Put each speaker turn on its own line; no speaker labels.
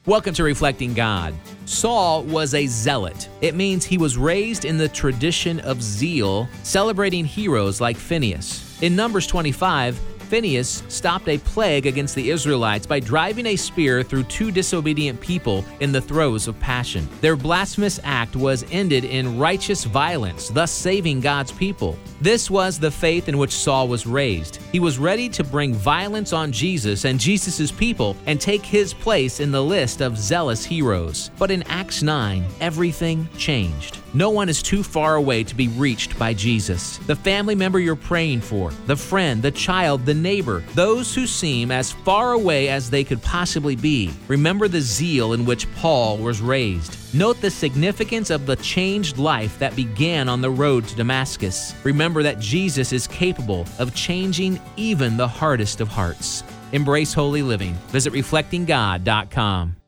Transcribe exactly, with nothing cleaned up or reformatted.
Welcome to Reflecting God. Saul was a zealot. It means he was raised in the tradition of zeal, celebrating heroes like Phinehas. In Numbers twenty-five, Phinehas stopped a plague against the Israelites by driving a spear through two disobedient people in the throes of passion. Their blasphemous act was ended in righteous violence, thus saving God's people. This was the faith in which Saul was raised. He was ready to bring violence on Jesus and Jesus' people and take his place in the list of zealous heroes. But in Acts nine, everything changed. No one is too far away to be reached by Jesus. The family member you're praying for, the friend, the child, the neighbor, those who seem as far away as they could possibly be. Remember the zeal in which Paul was raised. Note the significance of the changed life that began on the road to Damascus. Remember that Jesus is capable of changing even the hardest of hearts. Embrace holy living. Visit reflecting god dot com.